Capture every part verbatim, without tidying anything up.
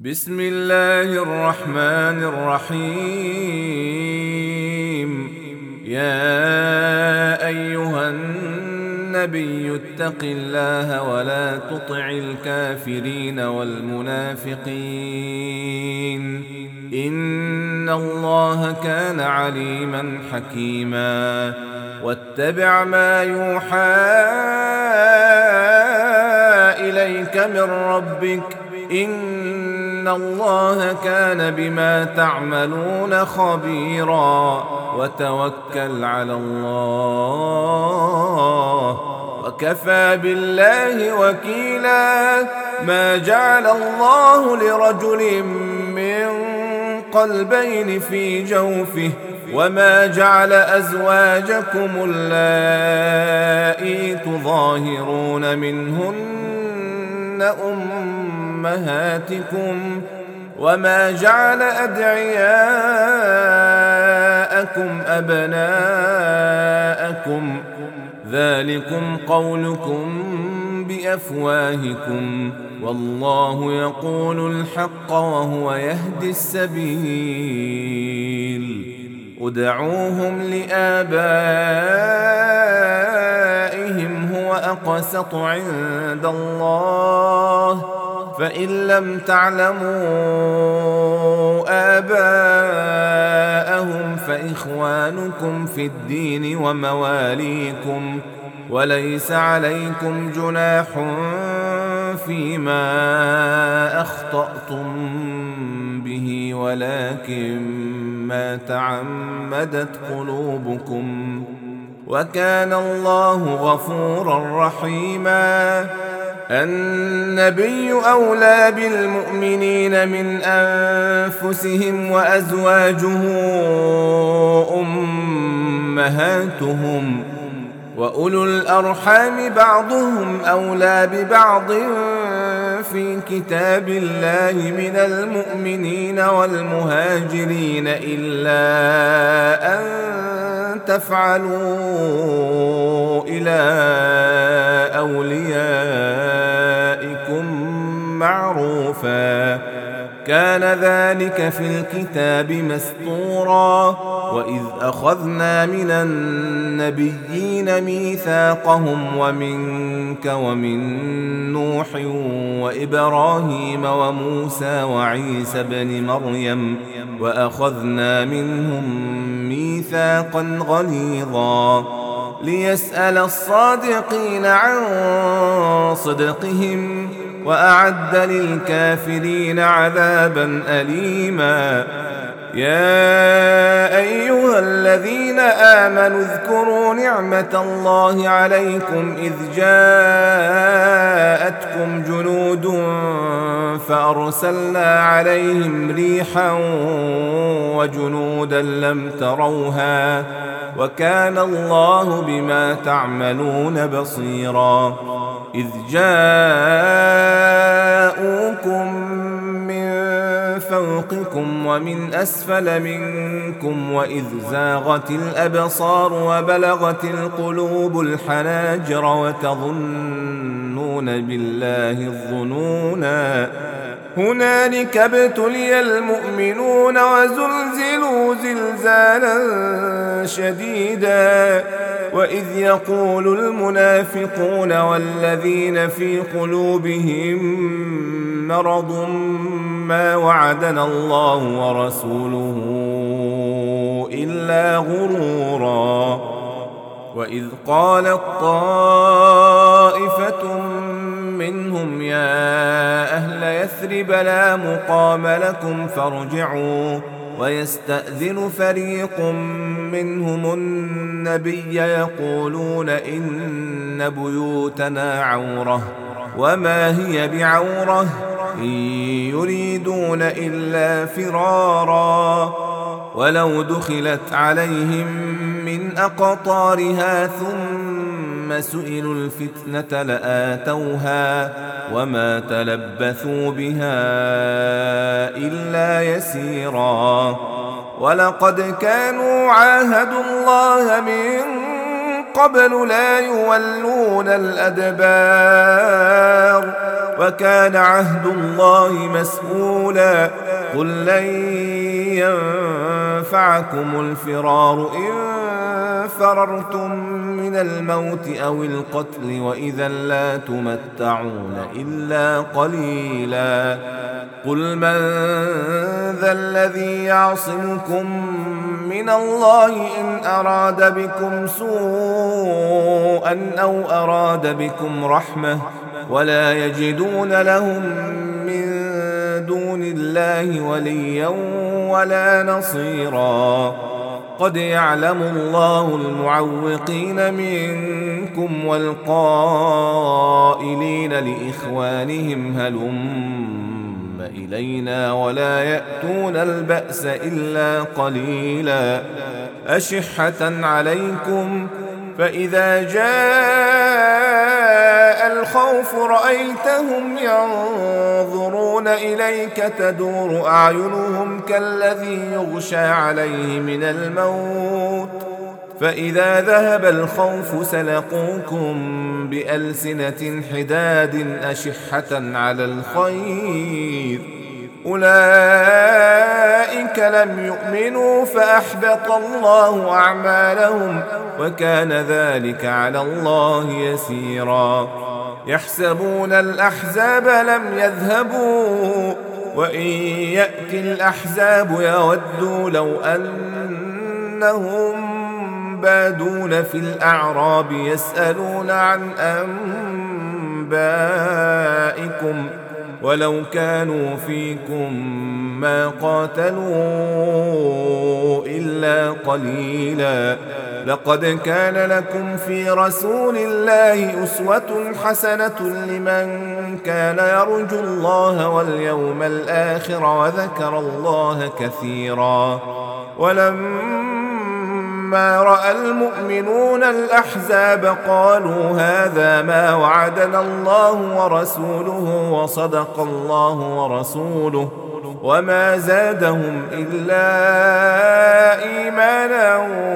بسم الله الرحمن الرحيم. يا أيها النبي اتق الله ولا تطع الكافرين والمنافقين إن الله كان عليما حكيما. واتبع ما يوحى إليك من ربك إن الله كان بما تعملون خبيرا. وتوكل على الله وكفى بالله وكيلا. ما جعل الله لرجل من قلبين في جوفه وما جعل أزواجكم اللائي تظاهرون منهن أمهاتكم وما جعل أدعياءكم أبناءكم ذلكم قولكم بأفواهكم والله يقول الحق وهو يهدي السبيل. ادعوهم لآبائهم هو أقسط عند الله فإن لم تعلموا آباءهم فإخوانكم في الدين ومواليكم وليس عليكم جناح فيما أخطأتم به ولكن ما تعمدت قلوبكم وكان الله غفورا رحيما. النبي أولى بالمؤمنين من أنفسهم وأزواجه أمهاتهم وأولو الأرحام بعضهم أولى ببعض في كتاب الله من المؤمنين والمهاجرين إلا أن تفعلوا إلى أوليائكم معروفا كان ذلك في الكتاب مسطورا. وإذ أخذنا من النبيين ميثاقهم ومنك ومن نوح وإبراهيم وموسى وعيسى بن مريم وأخذنا منهم ميثاقا غليظا ليسأل الصادقين عن صدقهم وأعد للكافرين عذابا أليما. يا أيها الذين آمنوا اذكروا نعمة الله عليكم إذ جاءتكم جنود فأرسلنا عليهم ريحا وجنودا لم تروها وكان الله بما تعملون بصيرا. إذ جاءوكم من فوقكم ومن أسفل منكم وإذ زاغت الأبصار وبلغت القلوب الحناجر وتظنون بالله الظنونا هنالك ابتلي المؤمنون وزلزلوا زلزالا شديدا. وإذ يقول المنافقون والذين في قلوبهم مرض ما وعدنا الله ورسوله إلا غرورا. وإذ قالت طائفة منهم يا أهل يثرب لا مقام لكم فارجعوا ويستأذن فريق منهم النبي يقولون إن بيوتنا عورة وما هي بعورة إن يريدون إلا فرارا ولو دخلت عليهم من أقطارها ثم سئلوا الفتنة لآتوها وما تلبثوا بها إلا يسيرا. ولقد كانوا عاهدوا الله من قبل لا يولون الأدبار وكان عهد الله مسؤولا. قل لن ينفعكم الفرار إن فررتم من الموت أو القتل وإذا لا تمتعون إلا قليلا. قل من ذا الذي يعصمكم من الله إن أراد بكم سوءا أو أراد بكم رحمة ولا يجدون لهم من دون الله وليا ولا نصيرا. قد يعلم الله المعوقين منكم والقائلين لإخوانهم هلم إلينا ولا يأتون البأس إلا قليلا. أشحة عليكم فإذا جاء الخوف رأيتهم ينظرون إليك تدور أعينهم كالذي يغشى عليه من الموت فإذا ذهب الخوف سلقوكم بألسنة حداد أشحة على الخير أولئك لم يؤمنوا فأحبط الله أعمالهم وكان ذلك على الله يسيرا. يحسبون الأحزاب لم يذهبوا وإن يأتي الأحزاب يودوا لو أنهم بادون في الأعراب يسألون عن أنبائكم ولو كانوا فيكم ما قاتلوا إلا قليلا. لقد كان لكم في رسول الله أسوة حسنة لمن كان يرجو الله واليوم الآخر وذكر الله كثيرا. ولما رأى المؤمنون الأحزاب قالوا هذا ما وعدنا الله ورسوله وصدق الله ورسوله وما زادهم إلا إيمانا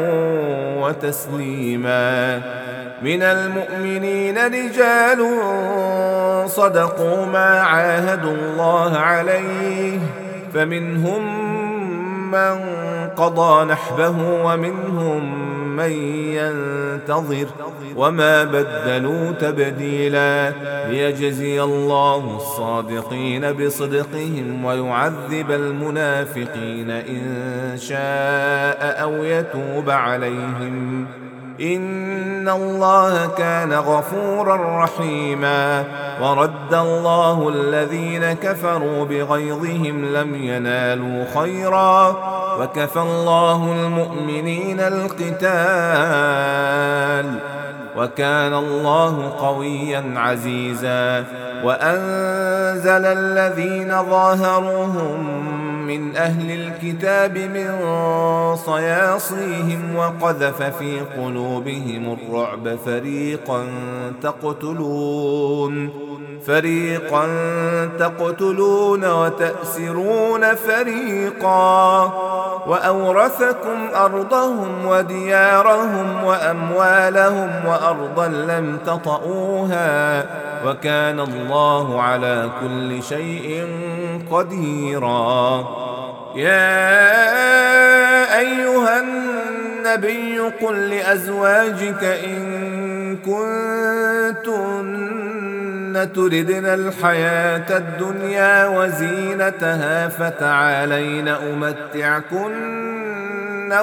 وتسليما. من المؤمنين رجال صدقوا ما عاهدوا الله عليه فمنهم من قضى نحبه ومنهم من ينتظر وما بدلوا تبديلا. ليجزي الله الصادقين بصدقهم ويعذب المنافقين إن شاء أو يتوب عليهم إن الله كان غفورا رحيما. ورد الله الذين كفروا بغيظهم لم ينالوا خيرا وكفى الله المؤمنين القتال وكان الله قويا عزيزا. وأنزل الذين ظاهروهم من أهل الكتاب من صياصيهم وقذف في قلوبهم الرعب فريقا تقتلون فريقا تقتلون وتأسرون فريقا وأورثكم أرضهم وديارهم وأموالهم وأرضا لم تطئوها وكان الله على كل شيء قديرا. يا أيها النبي قل لأزواجك إن كنتن تردن الحياة الدنيا وزينتها فتعالين أمتعكن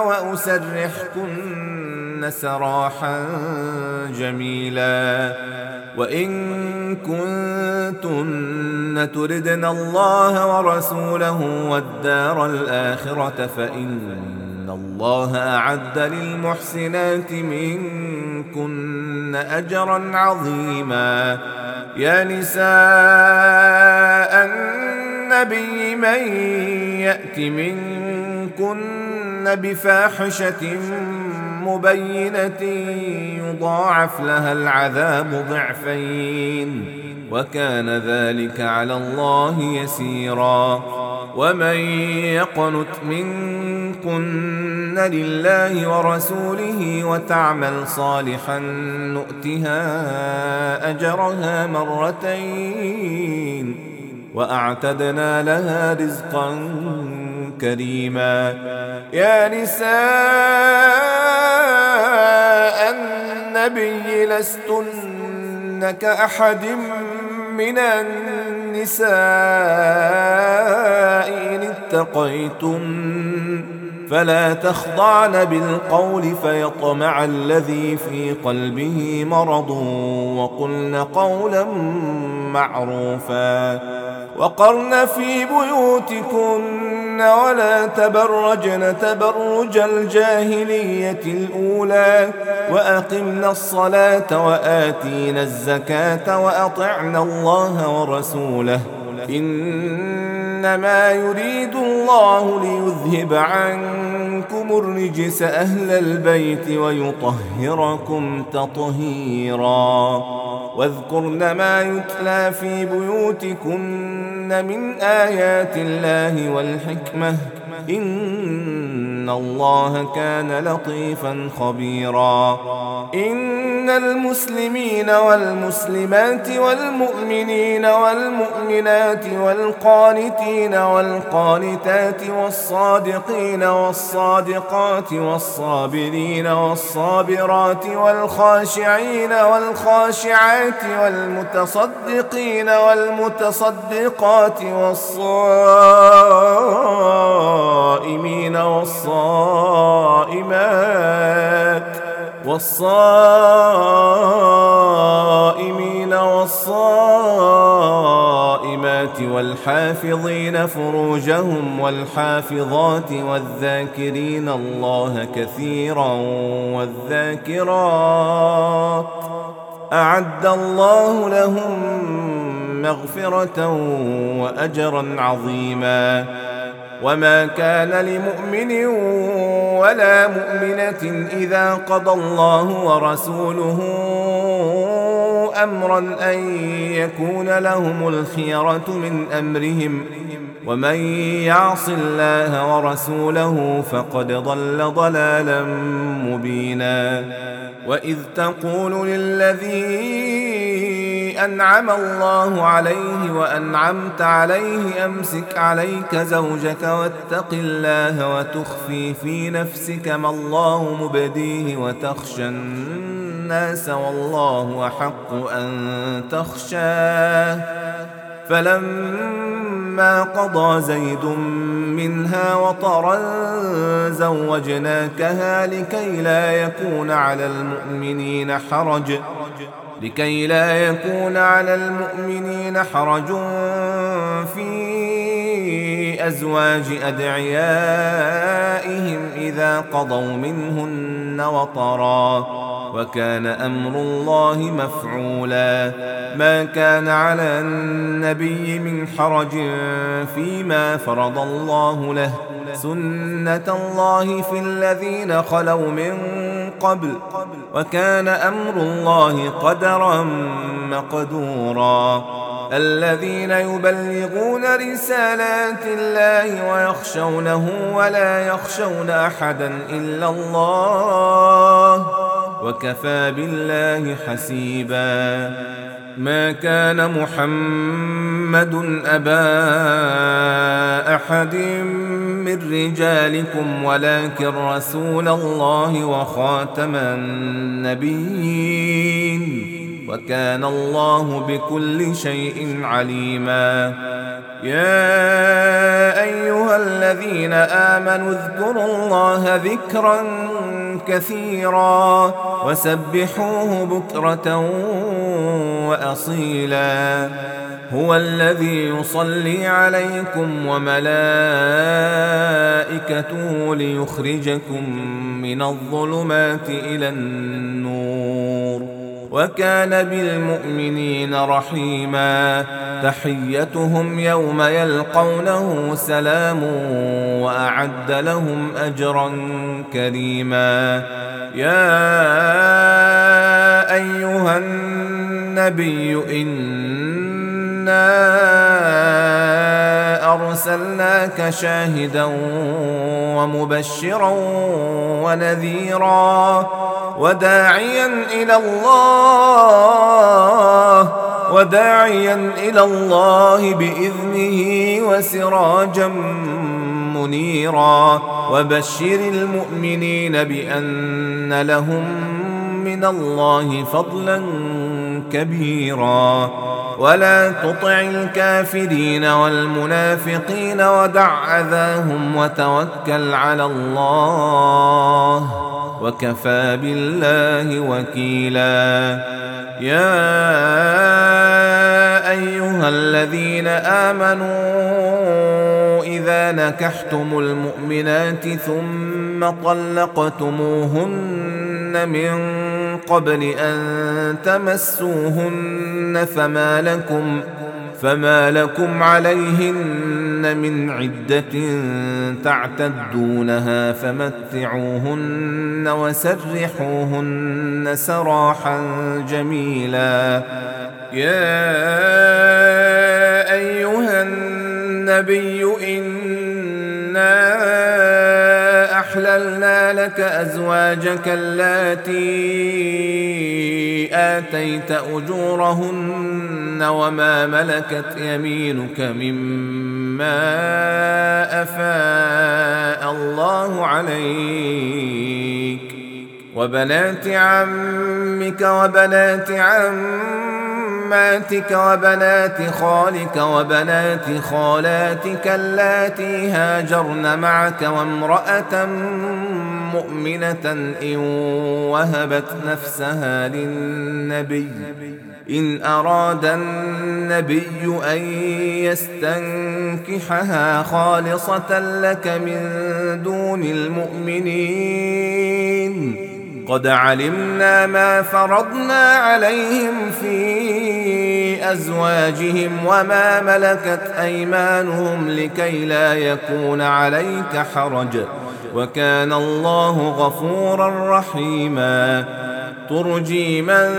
وأسرحكن سراحا جميلا. وإن كنتن تردن الله ورسوله والدار الآخرة فإن الله أعد للمحسنات منكن أجرا عظيما. يا نساء النبي من يأت منكن بفاحشة مبينة يضاعف لها العذاب ضعفين وكان ذلك على الله يسيرا. ومن يقنت منكن لله ورسوله وتعمل صالحا نؤتها أجرها مرتين وأعتدنا لها رزقا كريما. يا نساء النبي لستن كأحد من النساء إن اتقيتن فلا تخضعن بالقول فيطمع الذي في قلبه مرض وقلن قولا معروفا. وقرن في بيوتكن ولا تبرجن تبرج الجاهلية الأولى وأقمنا الصلاة وآتينا الزكاة وأطعنا الله ورسوله إنما يريد الله ليذهب عنكم الرجس أهل البيت ويطهركم تطهيرا. واذكرن ما يتلى في بيوتكن من آيات الله والحكمة إن الله كان لطيفا خبيرا. إن المسلمين والمسلمات والمؤمنين والمؤمنات والقانتين والقانتات والصادقين والصادقات والصابرين والصابرات والخاشعين والخاشعات والمتصدقين والمتصدقات والصائمين والصائمات والصائمين والصائمات والحافظين فروجهم والحافظات والذاكرين الله كثيرا والذاكرات أعد الله لهم مغفرة وأجرا عظيما. وما كان لمؤمن ولا مؤمنة إذا قضى الله ورسوله أمرا أن يكون لهم الخيرة من أمرهم ومن يعص الله ورسوله فقد ضل ضلالا مبينا. وإذ تقول للذي أنعم الله عليه وأنعمت عليه أمسك عليك زوجك واتق الله وتخفي في نفسك ما الله مبديه وتخشى الناس والله أحق أن تخشاه فلما قضى زيد منها وطرا زوجناكها لكي لا يكون على المؤمنين حرج لكي لا يكون على المؤمنين حرج في أزواج أدعيائهم إذا قضوا منهن وطرا وكان أمر الله مفعولا. ما كان على النبي من حرج فيما فرض الله له سنة الله في الذين خلوا من قبل وكان أمر الله قدرا مقدورا. الذين يبلغون رسالات الله ويخشونه ولا يخشون أحدا إلا الله وكفى بالله حسيبا. ما كان محمد أبا أحد من رجالكم ولكن رسول الله وخاتم النبيين وكان الله بكل شيء عليما. يا أيها الذين آمنوا اذكروا الله ذكرا كثيرا وسبحوه بكرة وأصيلا. هو الذي يصلي عليكم وملائكته ليخرجكم من الظلمات إلى النور وكان بالمؤمنين رحيما. تحيتهم يوم يلقونه سلام وأعد لهم أجرا كريما. يا أيها النبي إن إنا أرسلناك شاهدا ومبشرا ونذيرا وداعيا إلى الله وداعيا إلى الله بإذنه وسراجا منيرا وبشر المؤمنين بأن لهم من الله فضلا كبيرا ولا تطع الكافرين والمنافقين ودع أذاهم وتوكل على الله وكفى بالله وكيلا. يا أيها الذين آمنوا إذا نكحتم المؤمنات ثم طلقتموهن من قبل أن تمسوهن فما لكم فما لكم عليهن من عدة تعتدونها فمتعوهن وسرحوهن سراحا جميلا. يا أيها النبي إنا أحللنا لك أزواجك اللاتي آتيت أجورهن وما ملكت يمينك مما أفاء الله عليك وبنات عمك وبنات عماتك وبنات خالك وبنات خالاتك اللاتي هاجرن معك وامرأة مؤمنة إن وهبت نفسها للنبي إن أراد النبي أن يستنكحها خالصة لك من دون المؤمنين قد علمنا ما فرضنا عليهم في أزواجهم وما ملكت أيمانهم لكي لا يكون عليك حرج وكان الله غفورا رحيما. ترجي من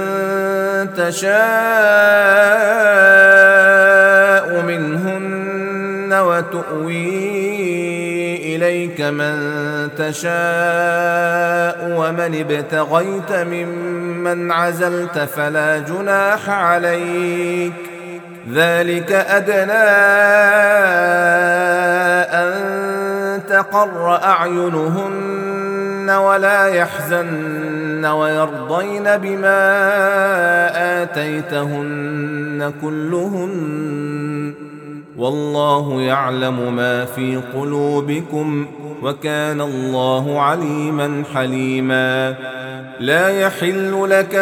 تشاء منهن وتؤوي إليك من تشاء ومن ابتغيت ممن عزلت فلا جناح عليك ذلك أدنى أن تقر أعينهن ولا يحزن ويرضين بما آتيتهن كلهن والله يعلم ما في قلوبكم وكان الله عليما حليما. لا يحل لك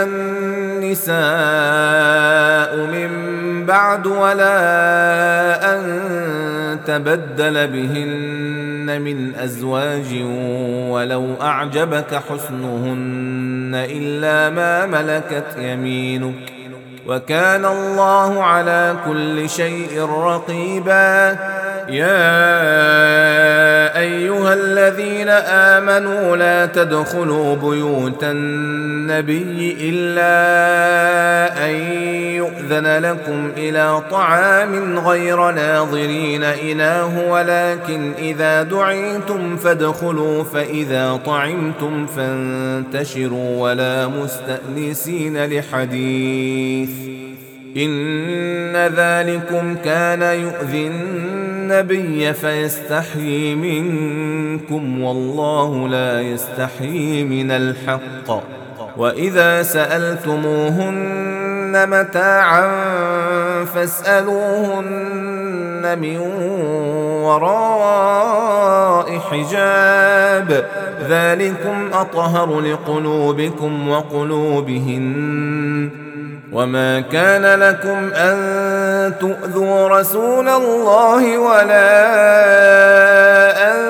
النساء من بعد ولا أن تبدل بهن من أزواج ولو أعجبك حسنهن إلا ما ملكت يمينك وكان الله على كل شيء رقيبا. يا أيها الذين آمنوا لا تدخلوا بيوت النبي إلا أن يؤذن لكم إلى طعام غير ناظرين إناه ولكن إذا دعيتم فادخلوا فإذا طعمتم فانتشروا ولا مستأنسين لحديث إن ذلكم كان يؤذي النبي فيستحيي منكم والله لا يستحيي من الحق. وإذا سألتموهن متاعا فاسألوهن من وراء حجاب ذلكم أطهر لقلوبكم وقلوبهن. وما كان لكم أن تؤذوا رسول الله ولا أن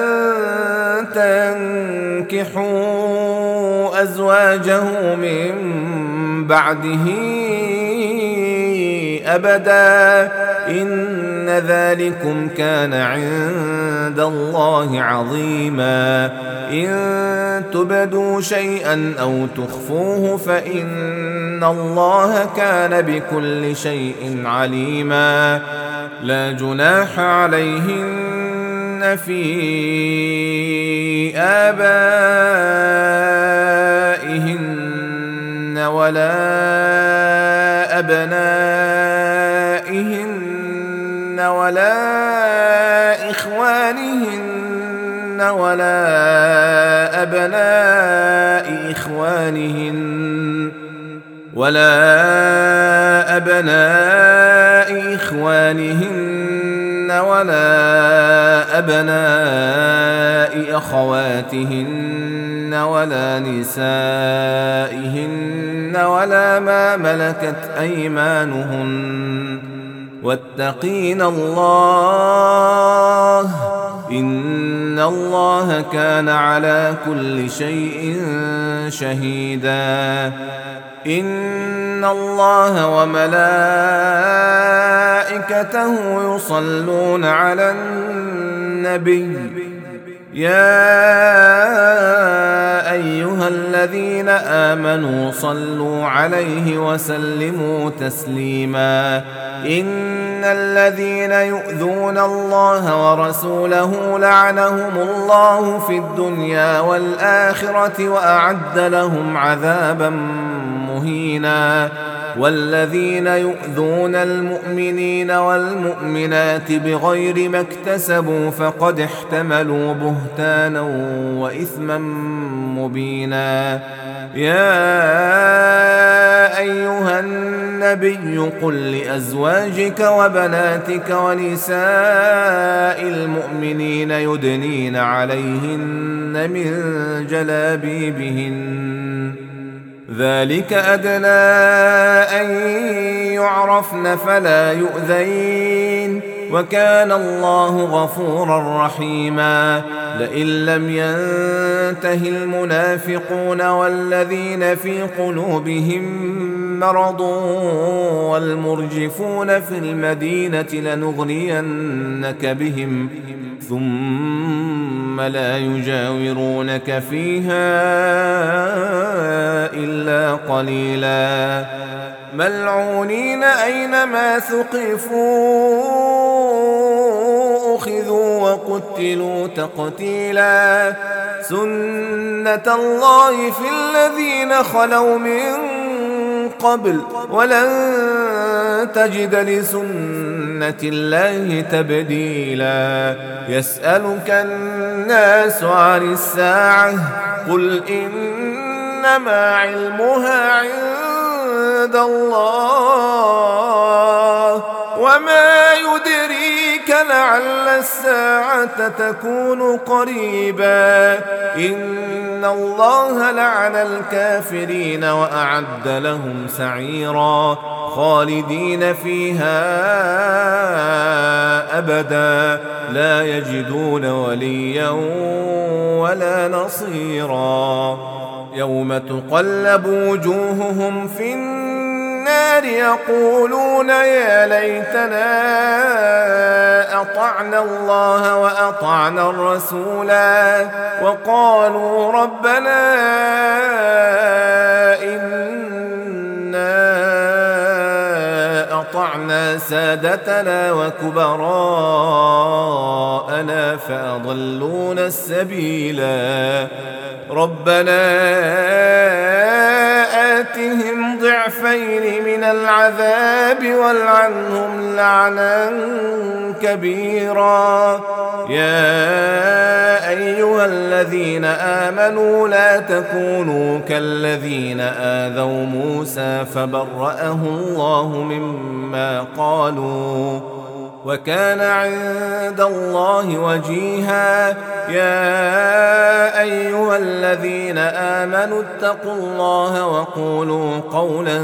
تنكحوا أزواجه من بعده أبدا إن ذلكم كان عند الله عظيما. إن تبدوا شيئا أو تخفوه فإن الله كان بكل شيء عليما. لا جناح عليهن في آبائهن ولا أبنائهن ولا إخوانهن ولا أبناء إخوانهن ولا أبناء إخوانهن ولا أبناء أخواتهن ولا نسائهن ولا ما ملكت أيمانهن واتقين الله إن الله كان على كل شيء شهيدا. إن الله وملائكته يصلون على النبي يا أيها الذين آمنوا صلوا عليه وسلموا تسليما. إن الذين يؤذون الله ورسوله لعنهم الله في الدنيا والآخرة وأعد لهم عذابا مهينا. والذين يؤذون المؤمنين والمؤمنات بغير ما اكتسبوا فقد احتملوا بهتانا وإثما مبينا. يا أيها النبي قل لأزواجك وبناتك ونساء المؤمنين يدنين عليهن من جلابيبهن ذلك أدنى أن يعرفن فلا يؤذين وكان الله غفورا رحيما. لئن لم ينته المنافقون والذين في قلوبهم مرض والمرجفون في المدينة لنغرينك بهم ثم لا يجاورونك فيها إلا قليلا. ملعونين أينما ثقفوا أخذوا وقتلوا تقتيلا. سنة الله في الذين خلوا من قبل ولن تجد لسنة الله تبديلا. يسألك الناس عن الساعة قل إنما علمها عند الله وما يدريك لعل الساعة تكون قريبا. إن الله لعن الكافرين وأعد لهم سعيرا خالدين فيها أبدا لا يجدون وليا ولا نصيرا. يوم تقلب وجوههم في النار يقولون يا ليتنا أطعنا الله وأطعنا الرسولا وقالوا ربنا إنا أطعنا سادتنا وكبراءنا فأضلونا السبيلا. ربنا آتهم ضعفين من العذاب والعنهم لعنا كبيرا. يا أيها الذين آمنوا لا تكونوا كالذين آذوا موسى فبرأه الله مما قالوا وكان عند الله وجيها. يا أيها الذين آمنوا اتقوا الله وقولوا قولا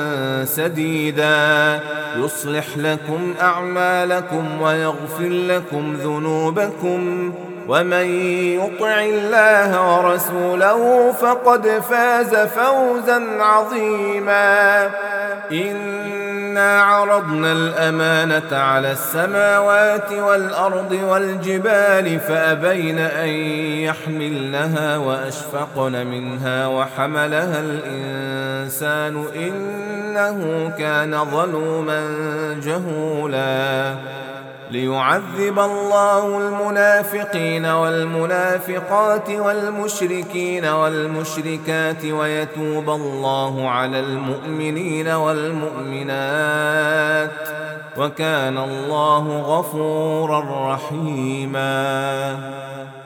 سديدا يصلح لكم أعمالكم ويغفر لكم ذنوبكم ومن يطع الله ورسوله فقد فاز فوزا عظيما. إن إنا عرضنا الأمانة على السماوات والأرض والجبال فأبين أن يحملنها وأشفقن منها وحملها الإنسان إنه كان ظلوما جهولا ليعذب الله المنافقين والمنافقات والمشركين والمشركات ويتوب الله على المؤمنين والمؤمنات وكان الله غفورا رحيما.